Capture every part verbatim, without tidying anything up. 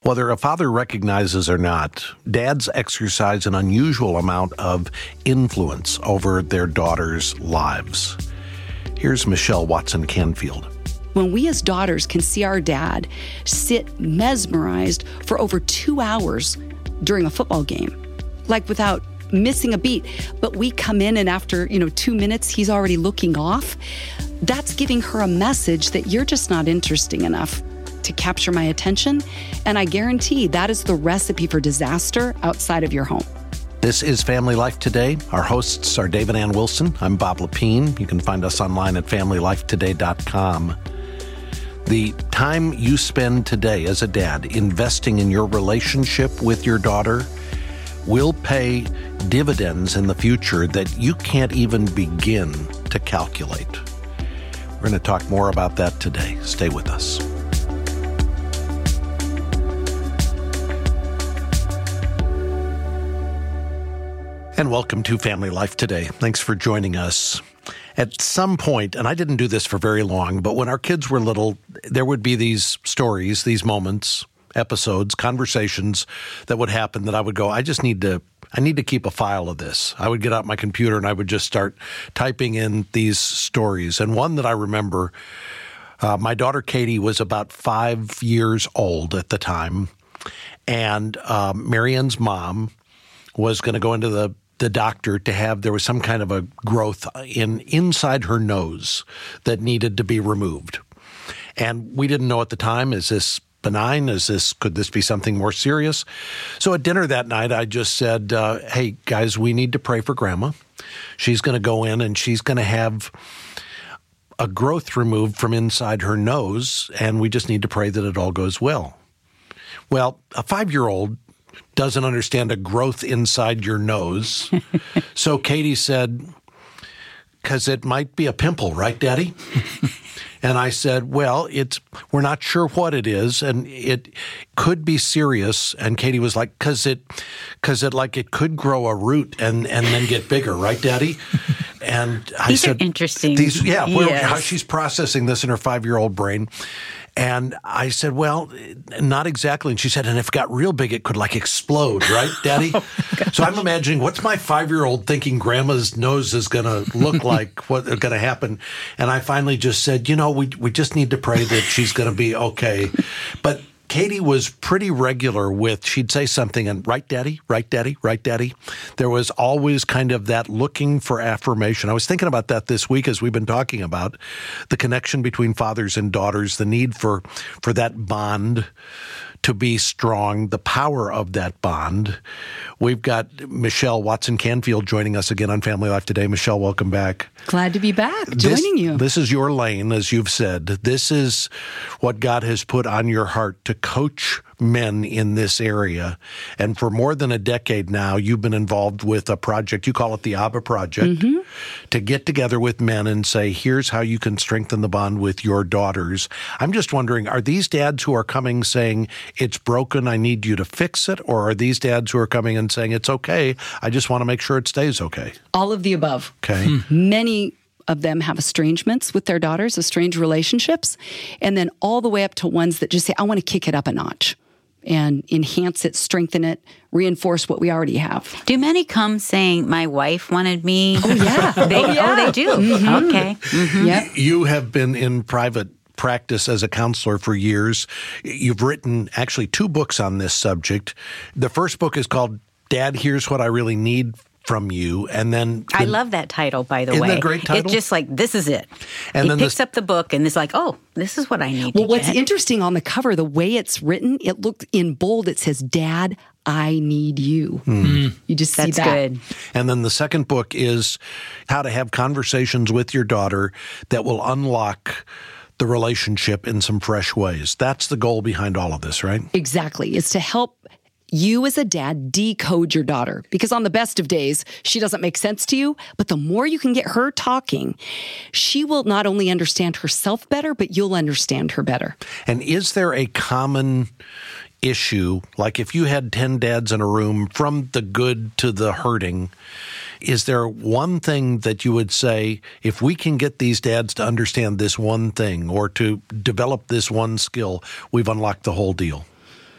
Whether a father recognizes or not, dads exercise an unusual amount of influence over their daughters' lives. Here's Michelle Watson Canfield. When we as daughters can see our dad sit mesmerized for over two hours during a football game, like without missing a beat, but we come in and after, you know, two minutes, he's already looking off, that's giving her a message that you're just not interesting enough to capture my attention. And I guarantee that is the recipe for disaster outside of your home. This is Family Life Today. Our hosts are David Ann Wilson. I'm Bob Lepine. You can find us online at family life today dot com. The time you spend today as a dad investing in your relationship with your daughter will pay dividends in the future that you can't even begin to calculate. We're going to talk more about that today. Stay with us. And welcome to Family Life Today. Thanks for joining us. At some point, and I didn't do this for very long, but when our kids were little, there would be these stories, these moments, episodes, conversations that would happen that I would go, I just need to, I need to keep a file of this. I would get out my computer and I would just start typing in these stories. And one that I remember, uh, my daughter Katie was about five years old at the time, and uh, Marianne's mom was going to go into the the doctor to have, there was some kind of a growth in inside her nose that needed to be removed. And we didn't know at the time, is this benign? Is this, could this be something more serious? So at dinner that night, I just said, uh, hey guys, we need to pray for Grandma. She's going to go in and she's going to have a growth removed from inside her nose, and we just need to pray that it all goes well. Well, a five-year-old doesn't understand a growth inside your nose. So Katie said, because it might be a pimple, right, Daddy? And I said, well, it's, we're not sure what it is, and it could be serious. And Katie was like, because it, because it like it could grow a root and, and then get bigger, right, Daddy? And I these said, are interesting. These, yeah, yes. where, how she's processing this in her five-year-old brain. And I said, well, not exactly. And she said, and if it got real big, it could like explode, right, Daddy? Oh, so I'm imagining, what's my five-year-old thinking Grandma's nose is going to look like, what's going to happen? And I finally just said, you know, we we just need to pray that she's going to be okay. But Katie was pretty regular with, she'd say something and, right, Daddy, right, Daddy, right, Daddy. There was always kind of that looking for affirmation. I was thinking about that this week as we've been talking about the connection between fathers and daughters, the need for, for that bond to be strong, the power of that bond. We've got Michelle Watson Canfield joining us again on Family Life Today. Michelle, welcome back. Glad to be back, joining this, you. This is your lane, as you've said. This is what God has put on your heart to coach men in this area. And for more than a decade now, you've been involved with a project, you call it the Abba Project, mm-hmm. to get together with men and say, here's how you can strengthen the bond with your daughters. I'm just wondering, are these dads who are coming saying, it's broken, I need you to fix it? Or are these dads who are coming and saying, it's okay, I just want to make sure it stays okay? All of the above. Okay. Hmm. Many of them have estrangements with their daughters, estranged relationships, and then all the way up to ones that just say, I want to kick it up a notch and enhance it, strengthen it, reinforce what we already have. Do many come saying, my wife wanted me? Oh, yeah. they, oh, yeah. oh, they do. Mm-hmm. Okay. Mm-hmm. Yep. You have been in private practice as a counselor for years. You've written actually two books on this subject. The first book is called Dad, Here's What I Really Need from You, and then the, I love that title, by the isn't way. that a great title? It's just like, this is it. And he then picks this, up the book and it's like, oh, this is what I need well, to what's get. interesting on the cover, the way it's written, it looks in bold, it says, Dad, I need you. Hmm. You just see That's that. good. And then the second book is how to have conversations with your daughter that will unlock the relationship in some fresh ways. That's the goal behind all of this, right? Exactly. It's to help you as a dad decode your daughter, because on the best of days, she doesn't make sense to you, but the more you can get her talking, she will not only understand herself better, but you'll understand her better. And is there a common issue, like if you had ten dads in a room, from the good to the hurting, is there one thing that you would say, if we can get these dads to understand this one thing or to develop this one skill, we've unlocked the whole deal?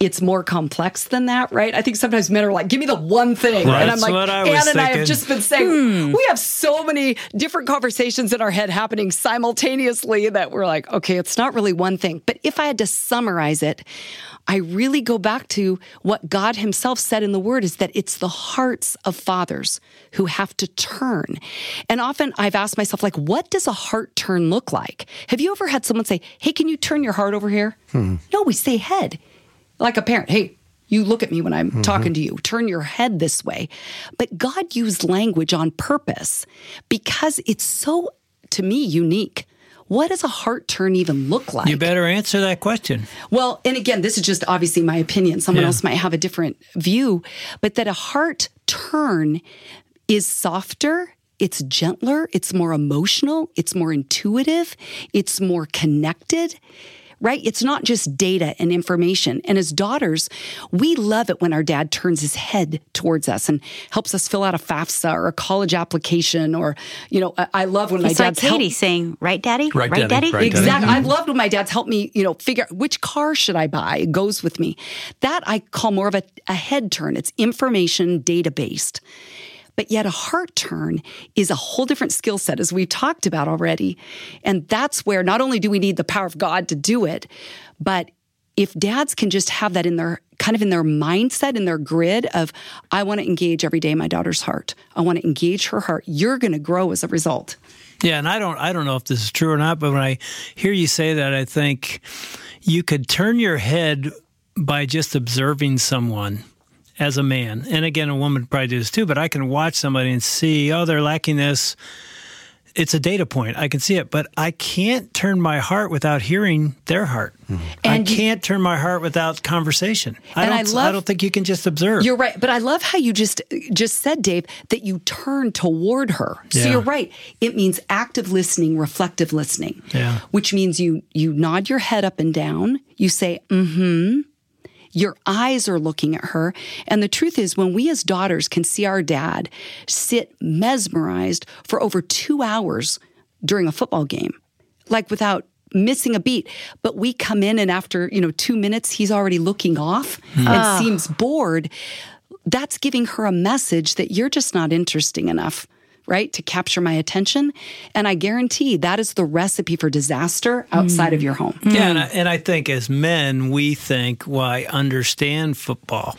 it's more complex than that, right? I think sometimes men are like, give me the one thing. Right. And I'm That's like, what I was Ann and I thinking. have just been saying, Hmm. we have so many different conversations in our head happening simultaneously that we're like, okay, it's not really one thing. But if I had to summarize it, I really go back to what God himself said in the word is that it's the hearts of fathers who have to turn. And often I've asked myself, like, what does a heart turn look like? Have you ever had someone say, hey, can you turn your heart over here? Hmm. No, we say head. Like a parent, hey, you look at me when I'm mm-hmm. talking to you, turn your head this way. But God used language on purpose because it's so, to me, unique. What does a heart turn even look like? You better answer that question. Well, and again, this is just obviously my opinion. Someone Yeah. else might have a different view, but that a heart turn is softer, it's gentler, it's more emotional, it's more intuitive, it's more connected. Right? It's not just data and information. And as daughters, we love it when our dad turns his head towards us and helps us fill out a FAFSA or a college application. Or, you know, I, I love when It's my like dad's Katie help- saying, right, Daddy? Right, Daddy. Daddy? Right, Daddy. Exactly. I've loved when my dad's helped me, you know, figure out which car should I buy. It goes with me. That I call more of a, a head turn. It's information data based. But yet a heart turn is a whole different skill set, as we've talked about already. And that's where not only do we need the power of God to do it, but if dads can just have that in their kind of in their mindset, in their grid of, I want to engage every day my daughter's heart. I want to engage her heart. You're going to grow as a result. Yeah, and I don't I don't know if this is true or not, but when I hear you say that, I think you could turn your head by just observing someone as a man. And again, a woman probably does too, but I can watch somebody and see, oh, they're lacking this. It's a data point. I can see it, but I can't turn my heart without hearing their heart. Mm-hmm. And I can't turn my heart without conversation. I don't, I, love, I don't think you can just observe. You're right. But I love how you just just said, Dave, that you turn toward her. So yeah. you're right. It means active listening, reflective listening, yeah. which means you you nod your head up and down. You say, mm-hmm. Your eyes are looking at her. And the truth is, when we as daughters can see our dad sit mesmerized for over two hours during a football game, like without missing a beat, but we come in and after, you know, two minutes, he's already looking off mm. and oh. seems bored, that's giving her a message that you're just not interesting enough, right, to capture my attention. And I guarantee that is the recipe for disaster outside mm. of your home. Yeah, and I, and I think as men, we think, well, I understand football.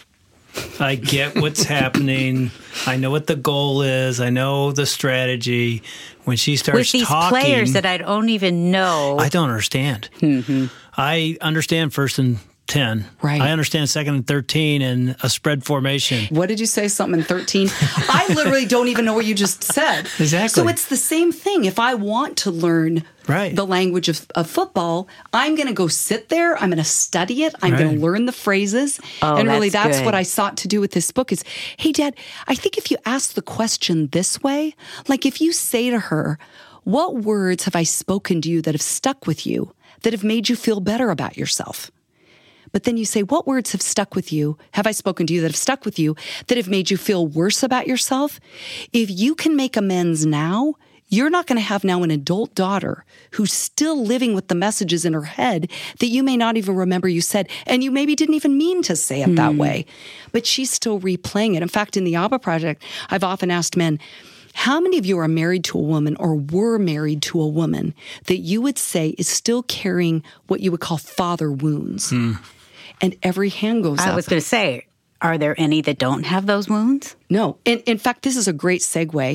I get what's happening. I know what the goal is. I know the strategy. When she starts with these talking, players that I don't even know, I don't understand. Mm-hmm. I understand first and ten. Right. I understand second and thirteen and a spread formation. What did you say? Something in thirteen? I literally don't even know what you just said. Exactly. So it's the same thing. If I want to learn right. the language of, of football, I'm going to go sit there. I'm going to study it. I'm right. going to learn the phrases. Oh, and really, that's that's good. what I sought to do with this book is, hey, Dad, I think if you ask the question this way, like if you say to her, what words have I spoken to you that have stuck with you, that have made you feel better about yourself? But then you say, what words have stuck with you, have I spoken to you that have stuck with you, that have made you feel worse about yourself? If you can make amends now, you're not going to have now an adult daughter who's still living with the messages in her head that you may not even remember you said, and you maybe didn't even mean to say it mm. that way. But she's still replaying it. In fact, in the Abba Project, I've often asked men, how many of you are married to a woman or were married to a woman that you would say is still carrying what you would call father wounds? Mm. And every hand goes I up. was going to say, are there any that don't have those wounds? No. In, in fact, this is a great segue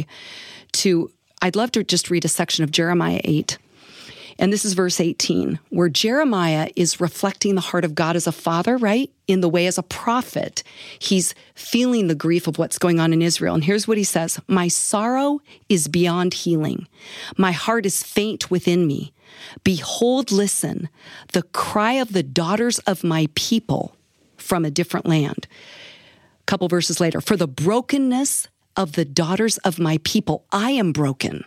to, I'd love to just read a section of Jeremiah eight. And this is verse eighteen, where Jeremiah is reflecting the heart of God as a father, right? In the way as a prophet, he's feeling the grief of what's going on in Israel. And here's what he says, my sorrow is beyond healing. My heart is faint within me. Behold, listen, the cry of the daughters of my people from a different land. A couple verses later, for the brokenness of the daughters of my people, I am broken.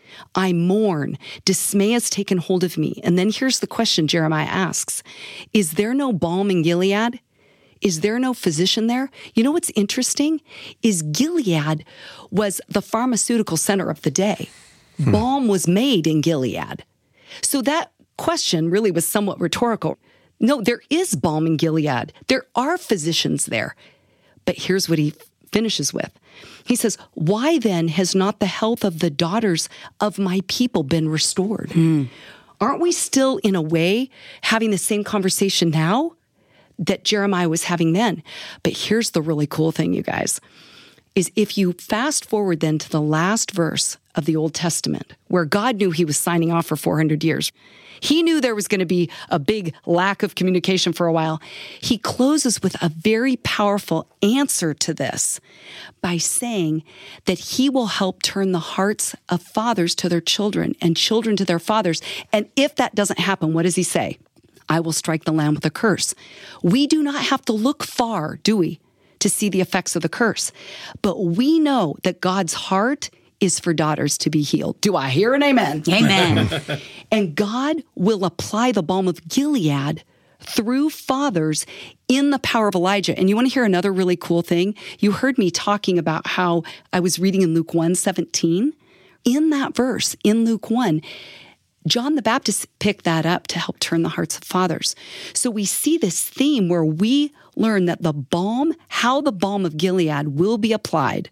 I mourn. Dismay has taken hold of me. And then here's the question Jeremiah asks. Is there no balm in Gilead? Is there no physician there? You know what's interesting is Gilead was the pharmaceutical center of the day. Hmm. Balm was made in Gilead. So that question really was somewhat rhetorical. No, there is balm in Gilead. There are physicians there. But here's what he finishes with. He says, why then has not the health of the daughters of my people been restored? Mm. Aren't we still, in a way, having the same conversation now that Jeremiah was having then? But here's the really cool thing, you guys, is if you fast forward then to the last verse of the Old Testament, where God knew he was signing off for four hundred years. He knew there was going to be a big lack of communication for a while. He closes with a very powerful answer to this by saying that he will help turn the hearts of fathers to their children and children to their fathers. And if that doesn't happen, what does he say? I will strike the land with a curse. We do not have to look far, do we, to see the effects of the curse. But we know that God's heart is for daughters to be healed. Do I hear an amen? Amen. And God will apply the balm of Gilead through fathers in the power of Elijah. And you want to hear another really cool thing? You heard me talking about how I was reading in Luke one seventeen. In that verse, in Luke one, John the Baptist picked that up to help turn the hearts of fathers. So we see this theme where we learn that the balm, how the balm of Gilead will be applied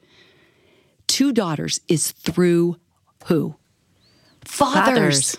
to daughters is through who? Fathers. Fathers.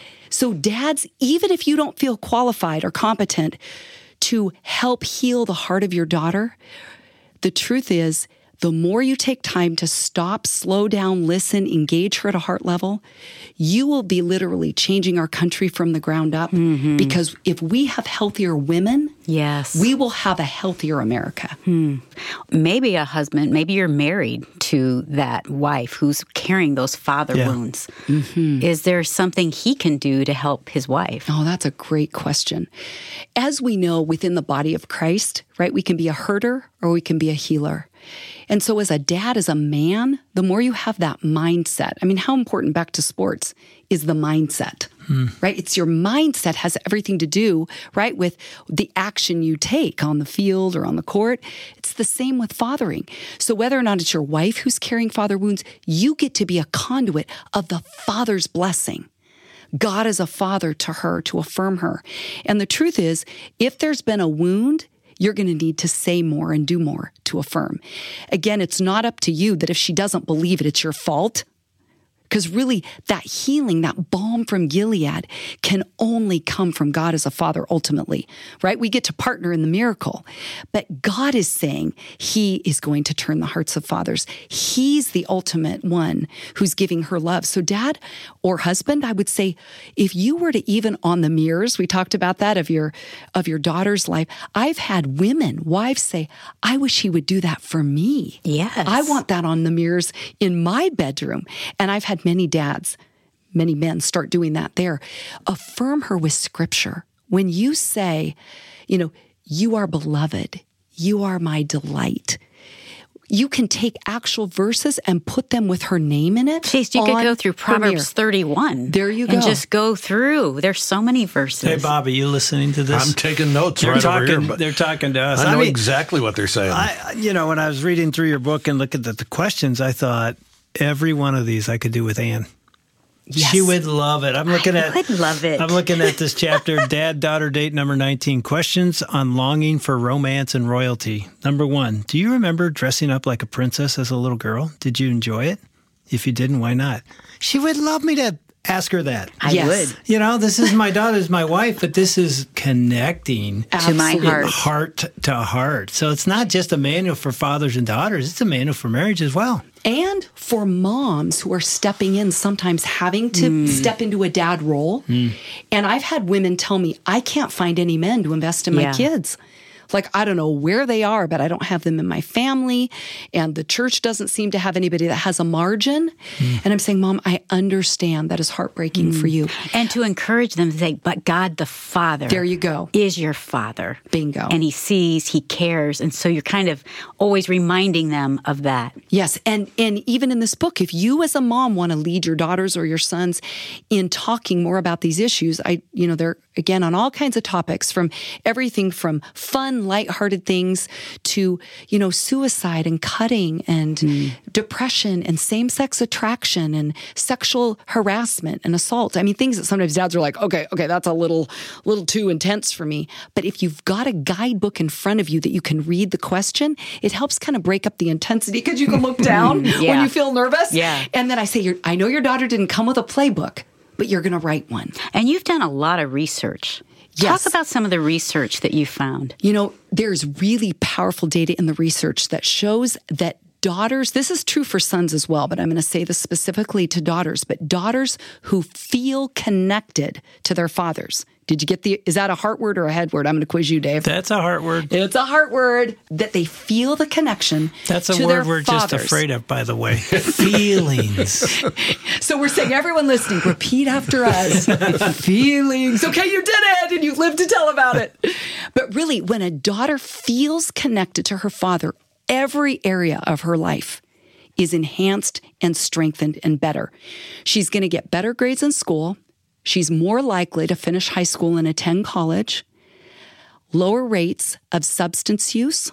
So dads, even if you don't feel qualified or competent to help heal the heart of your daughter, the truth is, the more you take time to stop, slow down, listen, engage her at a heart level, you will be literally changing our country from the ground up. Mm-hmm. Because if we have healthier women, yes, we will have a healthier America. Hmm. Maybe a husband, maybe you're married to that wife who's carrying those father yeah. wounds. Mm-hmm. Is there something he can do to help his wife? Oh, that's a great question. As we know within the body of Christ, right, we can be a herder or we can be a healer. And so as a dad, as a man, the more you have that mindset, I mean, how important back to sports is the mindset, hmm. right? It's your mindset has everything to do, right, with the action you take on the field or on the court. It's the same with fathering. So whether or not it's your wife who's carrying father wounds, you get to be a conduit of the Father's blessing. God is a father to her to affirm her. And the truth is, if there's been a wound, you're going to need to say more and do more to affirm. Again, it's not up to you that if she doesn't believe it, it's your fault. Because really, that healing, that balm from Gilead can only come from God as a father ultimately, right? We get to partner in the miracle. But God is saying he is going to turn the hearts of fathers. He's the ultimate one who's giving her love. So dad or husband, I would say, if you were to even on the mirrors, we talked about that of your, of your daughter's life. I've had women, wives say, I wish he would do that for me. Yes. I want that on the mirrors in my bedroom. And I've had many dads, many men start doing that there. Affirm her with scripture. When you say, you know, you are beloved, you are my delight, you can take actual verses and put them with her name in it. Jeez, you could go through Proverbs thirty-one. There you go. And just go through. There's so many verses. Hey, Bobby, you listening to this? I'm taking notes they're right talking, over here. But they're talking to us. I know I mean, exactly what they're saying. I, you know, when I was reading through your book and looking at the questions, I thought every one of these I could do with Ann. Yes. She would love it. I'm looking I at would love it. I'm looking at this chapter, Dad, Daughter Date number nineteen, questions on longing for romance and royalty. Number one, do you remember dressing up like a princess as a little girl? Did you enjoy it? If you didn't, why not? She would love me to ask her that. I Yes. would. You know, this is my daughter's my wife, but this is connecting To my Absolutely. heart. heart to heart. So it's not just a manual for fathers and daughters. It's a manual for marriage as well. And for moms who are stepping in, sometimes having to mm. step into a dad role. Mm. And I've had women tell me, I can't find any men to invest in my Yeah. kids. Like, I don't know where they are, but I don't have them in my family. And the church doesn't seem to have anybody that has a margin. Mm. And I'm saying, Mom, I understand that is heartbreaking mm. for you. And to encourage them to say, but God the Father. There you go. Is your Father. Bingo. And he sees, he cares. And so you're kind of always reminding them of that. Yes. And, and even in this book, if you as a mom want to lead your daughters or your sons in talking more about these issues, I, you know, they're, again, on all kinds of topics, from everything from fun fun, lighthearted things to, you know, suicide and cutting and mm. depression and same-sex attraction and sexual harassment and assault. I mean, things that sometimes dads are like, okay, okay, that's a little, little too intense for me. But if you've got a guidebook in front of you that you can read the question, it helps kind of break up the intensity because you can look down yeah. when you feel nervous. Yeah. And then I say, You're, I know your daughter didn't come with a playbook, but you're going to write one. And you've done a lot of research. Yes. Talk about some of the research that you found. You know, there's really powerful data in the research that shows that daughters, this is true for sons as well, but I'm going to say this specifically to daughters, but daughters who feel connected to their fathers. Did you get the, is that a heart word or a head word? I'm going to quiz you, Dave. That's a heart word. It's a heart word, that they feel the connection That's a to word their we're fathers. just afraid of, by the way. Feelings. So we're saying, everyone listening, repeat after us. Feelings. Okay, you did it, and you lived to tell about it. But really, when a daughter feels connected to her father, every area of her life is enhanced and strengthened and better. She's going to get better grades in school. She's more likely to finish high school and attend college, lower rates of substance use,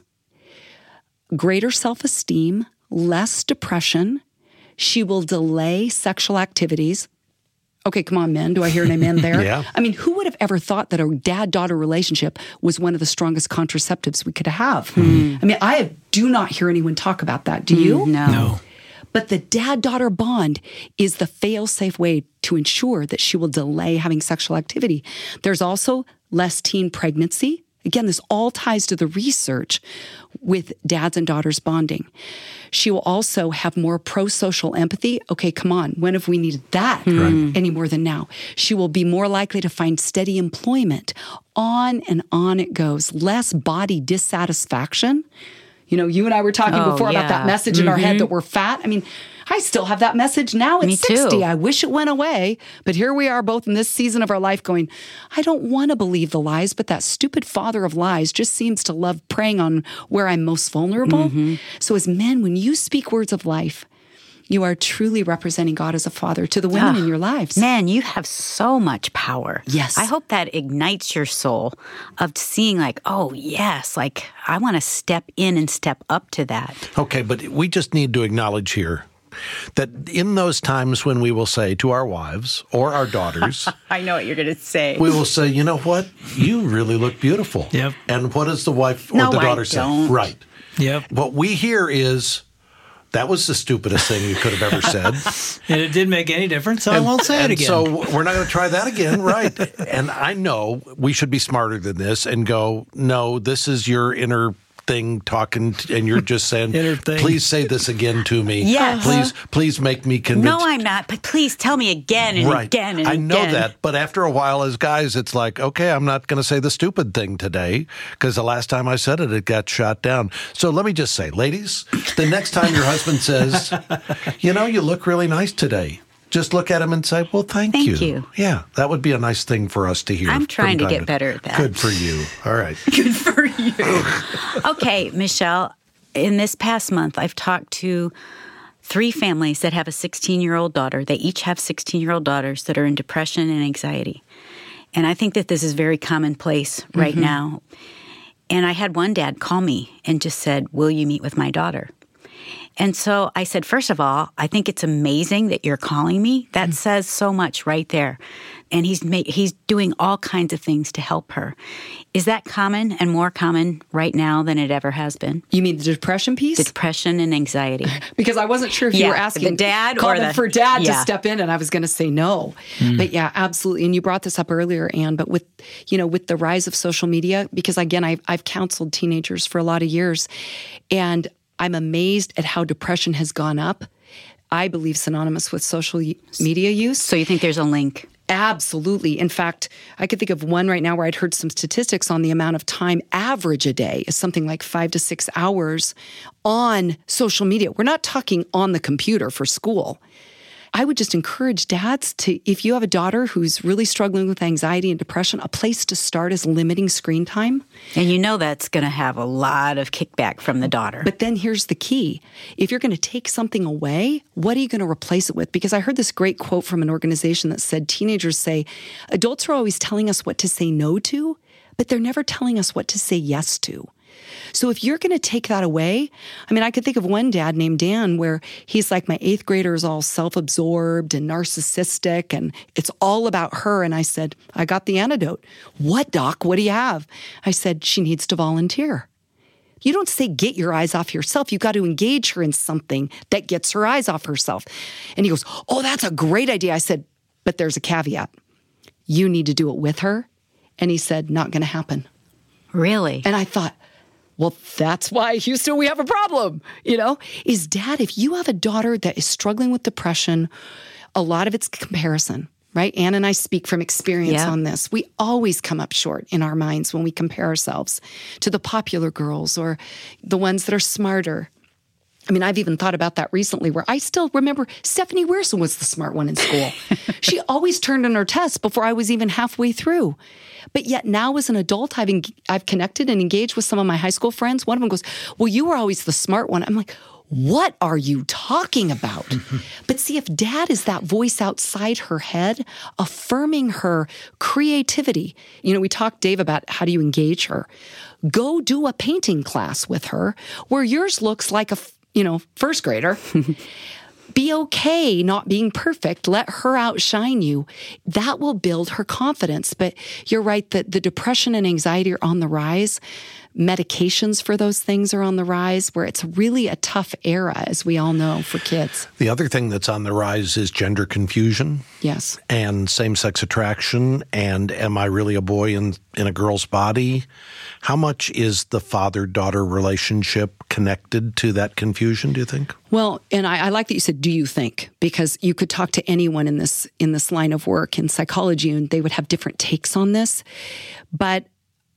greater self-esteem, less depression. She will delay sexual activities. Okay, come on, men. Do I hear an amen there? Yeah. I mean, who would have ever thought that a dad-daughter relationship was one of the strongest contraceptives we could have? Mm. I mean, I do not hear anyone talk about that. Do you? Mm, no. No. But the dad-daughter bond is the fail-safe way to ensure that she will delay having sexual activity. There's also less teen pregnancy. Again, this all ties to the research with dads and daughters bonding. She will also have more pro-social empathy. Okay, come on. When have we needed that right. any more than now? She will be more likely to find steady employment. On and on it goes. Less body dissatisfaction. You know, you and I were talking oh, before yeah. about that message in mm-hmm. our head that we're fat. I mean, I still have that message now at Me sixty. Too. I wish it went away. But here we are both in this season of our life going, I don't want to believe the lies, but that stupid father of lies just seems to love preying on where I'm most vulnerable. Mm-hmm. So as men, when you speak words of life, you are truly representing God as a father to the women oh, in your lives. Man, you have so much power. Yes. I hope that ignites your soul of seeing like, oh, yes, like I want to step in and step up to that. Okay, but we just need to acknowledge here that in those times when we will say to our wives or our daughters, I know what you're going to say. We will say, you know what? You really look beautiful. Yep. And what does the wife or no, the daughter I say? Don't. Right. Yep. What we hear is, that was the stupidest thing you could have ever said. And it didn't make any difference, so and, I won't say and it again. So we're not going to try that again, right? And I know we should be smarter than this and go, no, this is your inner thing talking, and you're just saying, please say this again to me. Yes. Please, please make me convinced. No, I'm not, but please tell me again and right. again and I again. know that, but after a while as guys, it's like, okay, I'm not going to say the stupid thing today because the last time I said it, it got shot down. So let me just say, ladies, the next time your husband says, you know, you look really nice today, just look at him and say, well, thank, thank you. you. Yeah, that would be a nice thing for us to hear. I'm trying to get to, better at that. Good for you. All right. Good for you. Okay, Michelle, in this past month, I've talked to three families that have a sixteen-year-old daughter. They each have sixteen-year-old daughters that are in depression and anxiety. And I think that this is very commonplace right mm-hmm. now. And I had one dad call me and just said, will you meet with my daughter? And so I said, first of all, I think it's amazing that you're calling me. That mm-hmm. says so much right there. And he's ma- he's doing all kinds of things to help her. Is that common and more common right now than it ever has been? You mean the depression piece? The depression and anxiety. Because I wasn't sure if yeah, you were asking the dad or the, for dad yeah. to step in, and I was going to say no. Mm. But yeah, absolutely. And you brought this up earlier, Anne. But with you know with the rise of social media, because again, I've I've counseled teenagers for a lot of years, and I'm amazed at how depression has gone up. I believe synonymous with social media use. So you think there's a link? Absolutely. In fact, I could think of one right now where I'd heard some statistics on the amount of time average a day is something like five to six hours on social media. We're not talking on the computer for school. I would just encourage dads to, if you have a daughter who's really struggling with anxiety and depression, a place to start is limiting screen time. And you know that's going to have a lot of kickback from the daughter. But then here's the key. If you're going to take something away, what are you going to replace it with? Because I heard this great quote from an organization that said, teenagers say, adults are always telling us what to say no to, but they're never telling us what to say yes to. So if you're going to take that away, I mean, I could think of one dad named Dan where he's like, my eighth grader is all self-absorbed and narcissistic and it's all about her. And I said, I got the antidote. What, Doc? What do you have? I said, she needs to volunteer. You don't say, get your eyes off yourself. You got to engage her in something that gets her eyes off herself. And he goes, oh, that's a great idea. I said, but there's a caveat. You need to do it with her. And he said, not going to happen. Really? And I thought, well, that's why, Houston, we have a problem, you know, is dad, if you have a daughter that is struggling with depression, a lot of it's comparison, right? Ann and I speak from experience yeah. on this. We always come up short in our minds when we compare ourselves to the popular girls or the ones that are smarter. I mean, I've even thought about that recently where I still remember Stephanie Weirson was the smart one in school. She always turned in her tests before I was even halfway through. But yet now as an adult, I've, en- I've connected and engaged with some of my high school friends. One of them goes, well, you were always the smart one. I'm like, what are you talking about? But see, if dad is that voice outside her head, affirming her creativity, you know, we talked, Dave, about how do you engage her? Go do a painting class with her where yours looks like a, you know, first grader. Be okay not being perfect. Let her outshine you. That will build her confidence. But you're right that the depression and anxiety are on the rise. Medications for those things are on the rise, where it's really a tough era, as we all know, for kids. The other thing that's on the rise is gender confusion. Yes. And same-sex attraction. And am I really a boy in, in a girl's body? How much is the father-daughter relationship connected to that confusion, do you think? Well, and I, I like that you said, do you think? Because you could talk to anyone in this in this line of work in psychology, and they would have different takes on this. But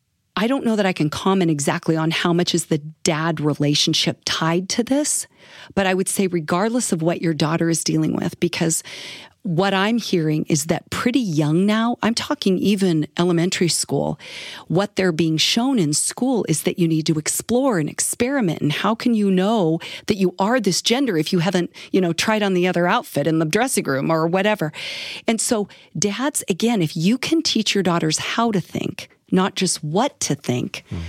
I don't know that I can comment exactly on how much is the dad relationship tied to this, but I would say regardless of what your daughter is dealing with, because what I'm hearing is that pretty young now, I'm talking even elementary school, what they're being shown in school is that you need to explore and experiment. And how can you know that you are this gender if you haven't, you know, tried on the other outfit in the dressing room or whatever? And so dads, again, if you can teach your daughters how to think, not just what to think, mm.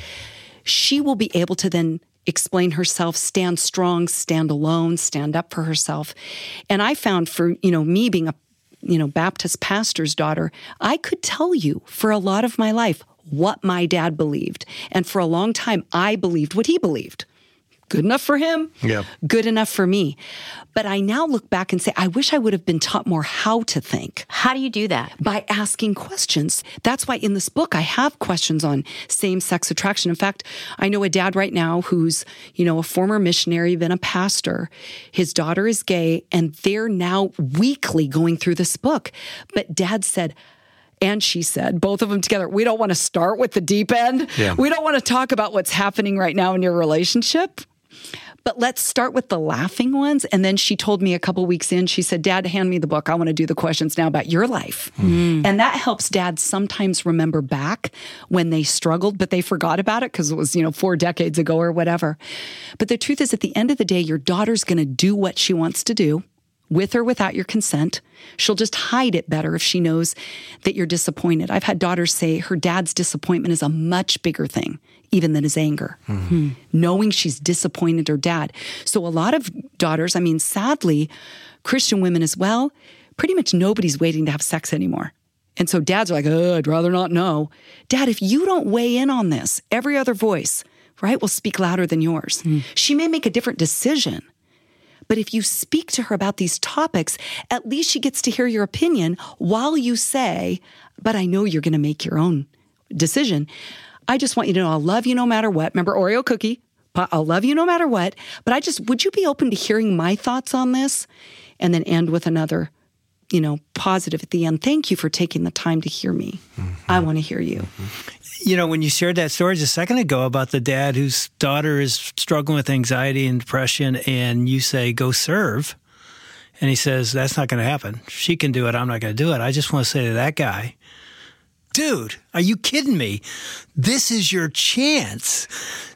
she will be able to then explain herself, stand strong, stand alone, stand up for herself. And I found for, you know, me being a, you know, Baptist pastor's daughter, I could tell you for a lot of my life what my dad believed. And for a long time, I believed what he believed. Good enough for him, yeah. good enough for me. But I now look back and say, I wish I would have been taught more how to think. How do you do that? By asking questions. That's why in this book, I have questions on same-sex attraction. In fact, I know a dad right now who's, you know, a former missionary, been a pastor. His daughter is gay, and they're now weekly going through this book. But dad said, and she said, both of them together, we don't want to start with the deep end. Yeah. We don't want to talk about what's happening right now in your relationship. But let's start with the laughing ones. And then she told me a couple weeks in, she said, Dad, hand me the book. I want to do the questions now about your life. Mm. And that helps dads sometimes remember back when they struggled, but they forgot about it because it was, you know, four decades ago or whatever. But the truth is, at the end of the day, your daughter's going to do what she wants to do, with or without your consent. She'll just hide it better if she knows that you're disappointed. I've had daughters say her dad's disappointment is a much bigger thing, even than his anger, mm-hmm. knowing she's disappointed her dad. So a lot of daughters, I mean, sadly, Christian women as well, pretty much nobody's waiting to have sex anymore. And so dads are like, oh, I'd rather not know. Dad, if you don't weigh in on this, every other voice, right, will speak louder than yours. Mm. She may make a different decision. But if you speak to her about these topics, at least she gets to hear your opinion while you say, but I know you're going to make your own decision. I just want you to know I'll love you no matter what. Remember Oreo cookie? I'll love you no matter what. But I just, would you be open to hearing my thoughts on this? And then end with another, you know, positive at the end. Thank you for taking the time to hear me. Mm-hmm. I want to hear you. Mm-hmm. You know, when you shared that story just a second ago about the dad whose daughter is struggling with anxiety and depression, and you say, go serve, and he says, that's not going to happen. She can do it. I'm not going to do it. I just want to say to that guy, dude, are you kidding me? This is your chance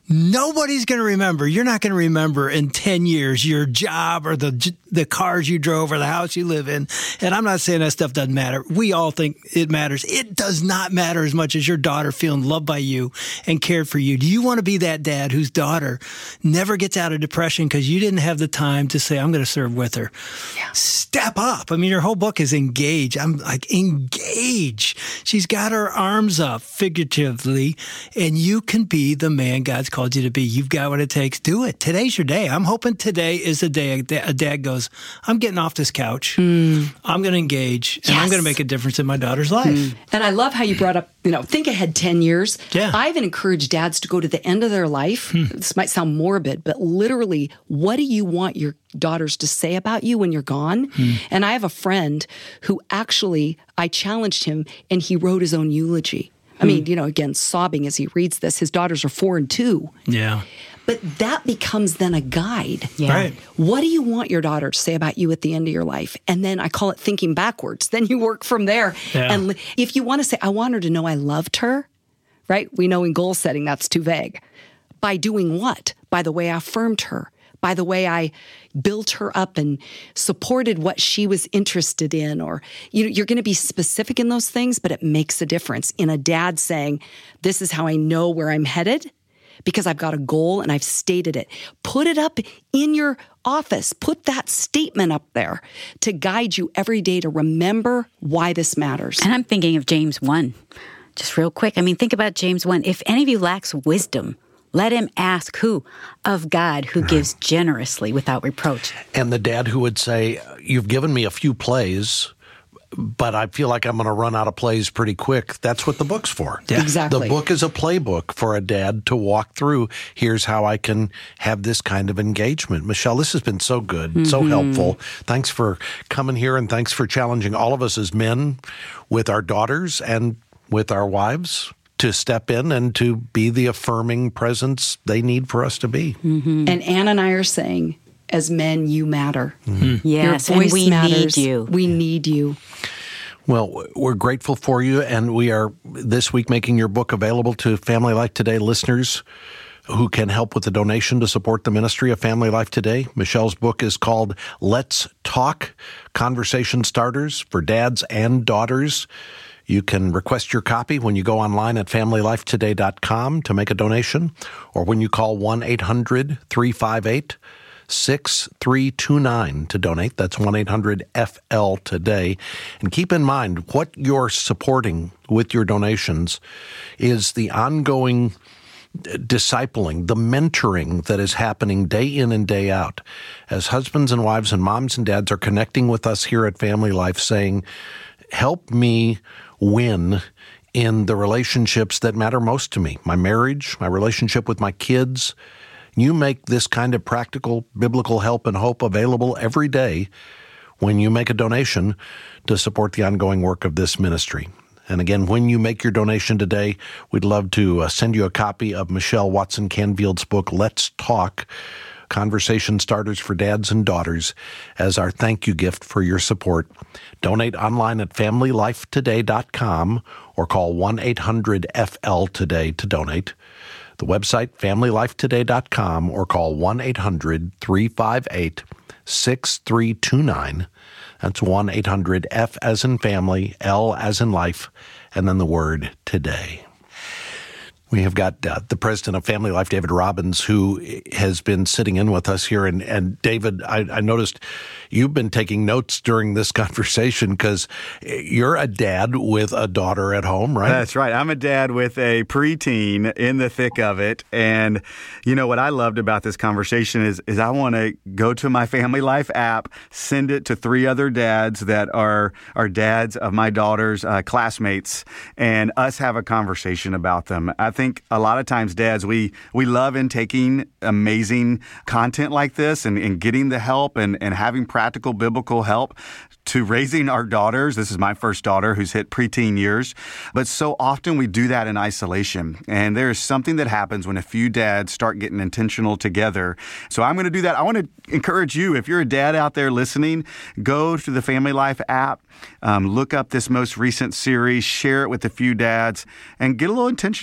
Nobody's going to remember. You're not going to remember in ten years your job or the the cars you drove or the house you live in. And I'm not saying that stuff doesn't matter. We all think it matters. It does not matter as much as your daughter feeling loved by you and cared for you. Do you want to be that dad whose daughter never gets out of depression because you didn't have the time to say, I'm going to serve with her? Yeah. Step up. I mean, your whole book is engage. I'm like, engage. She's got her arms up figuratively, and you can be the man God's called you to be. You've got what it takes. Do it. Today's your day. I'm hoping today is the day a dad goes, I'm getting off this couch. Mm. I'm going to engage, and yes. I'm going to make a difference in my daughter's life. Mm. And I love how you brought up, you know, think ahead ten years. Yeah. I even encourage dads to go to the end of their life. Hmm. This might sound morbid, but literally, what do you want your daughters to say about you when you're gone? Hmm. And I have a friend who actually, I challenged him, and he wrote his own eulogy. I mean, you know, again, sobbing as he reads this. His daughters are four and two. Yeah. But that becomes then a guide. Yeah. Right. What do you want your daughter to say about you at the end of your life? And then I call it thinking backwards. Then you work from there. Yeah. And if you want to say, I want her to know I loved her, right? We know in goal setting that's too vague. By doing what? By the way I affirmed her. By the way I built her up and supported what she was interested in. Or you know, you're going to be specific in those things, but it makes a difference. In a dad saying, this is how I know where I'm headed because I've got a goal and I've stated it. Put it up in your office. Put that statement up there to guide you every day to remember why this matters. And I'm thinking of James one, just real quick. I mean, think about James one. If any of you lacks wisdom, let him ask who? Of God, who gives generously without reproach. And the dad who would say, you've given me a few plays, but I feel like I'm going to run out of plays pretty quick. That's what the book's for. Yeah. Exactly. The book is a playbook for a dad to walk through. Here's how I can have this kind of engagement. Michelle, this has been so good, mm-hmm. so helpful. Thanks for coming here, and thanks for challenging all of us as men with our daughters and with our wives to step in and to be the affirming presence they need for us to be. Mm-hmm. And Ann and I are saying, as men, you matter. Mm-hmm. Yes, your voice and we matters. need you. We need you. Well, we're grateful for you, and we are this week making your book available to Family Life Today listeners who can help with a donation to support the ministry of Family Life Today. Michelle's book is called Let's Talk, Conversation Starters for Dads and Daughters. You can request your copy when you go online at family life today dot com to make a donation, or when you call one eight hundred three five eight six three two nine to donate. That's one eight hundred F L today. And keep in mind, what you're supporting with your donations is the ongoing discipling, the mentoring that is happening day in and day out. As husbands and wives and moms and dads are connecting with us here at Family Life saying, help me win in the relationships that matter most to me, my marriage, my relationship with my kids. You make this kind of practical biblical help and hope available every day when you make a donation to support the ongoing work of this ministry. And again, when you make your donation today, we'd love to uh, send you a copy of Michelle Watson Canfield's book, Let's Talk, Conversation Starters for Dads and Daughters, as our thank you gift for your support. Donate online at family life today dot com or call one eight hundred F L today to donate. The website, family life today dot com, or call one eight hundred three five eight six three two nine. That's one eight hundred F as in family, L as in life, and then the word today. We have got uh, the president of Family Life, David Robbins, who has been sitting in with us here. And, and David, I, I noticed you've been taking notes during this conversation because you're a dad with a daughter at home, right? That's right. I'm a dad with a preteen in the thick of it. And, you know, what I loved about this conversation is, is I want to go to my Family Life app, send it to three other dads that are, are dads of my daughter's uh, classmates, and us have a conversation about them. I think I think a lot of times, dads, we we love in taking amazing content like this and, and getting the help and, and having practical biblical help to raising our daughters. This is my first daughter who's hit preteen years. But so often we do that in isolation. And there is something that happens when a few dads start getting intentional together. So I'm going to do that. I want to encourage you, if you're a dad out there listening, go to the Family Life app, um, look up this most recent series, share it with a few dads, and get a little intentional having some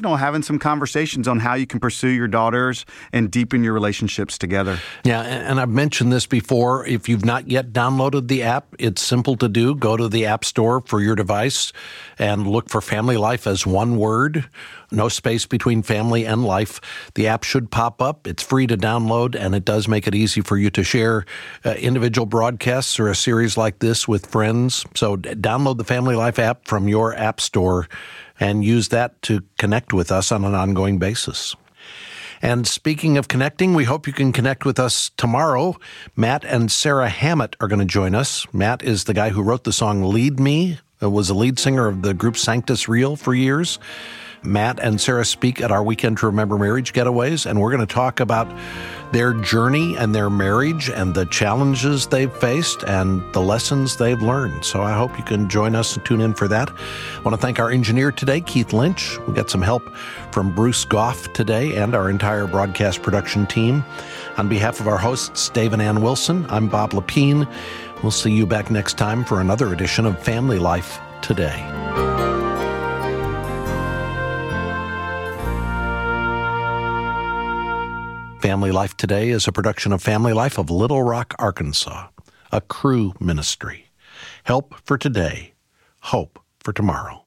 some conversations on how you can pursue your daughters and deepen your relationships together. Yeah, and I've mentioned this before. If you've not yet downloaded the app, it's simple to do. Go to the App Store for your device and look for Family Life as one word. No space between family and life. The app should pop up. It's free to download, and it does make it easy for you to share uh, individual broadcasts or a series like this with friends. So d- download the Family Life app from your app store and use that to connect with us on an ongoing basis. And speaking of connecting, we hope you can connect with us tomorrow. Matt and Sarah Hammett are going to join us. Matt is the guy who wrote the song Lead Me, uh, was a lead singer of the group Sanctus Real for years. Matt and Sarah speak at our Weekend to Remember Marriage Getaways, and we're going to talk about their journey and their marriage and the challenges they've faced and the lessons they've learned. So I hope you can join us and tune in for that. I want to thank our engineer today, Keith Lynch. We got some help from Bruce Goff today and our entire broadcast production team. On behalf of our hosts, Dave and Ann Wilson, I'm Bob Lepine. We'll see you back next time for another edition of Family Life Today. Family Life Today is a production of Family Life of Little Rock, Arkansas, a Cru ministry. Help for today, hope for tomorrow.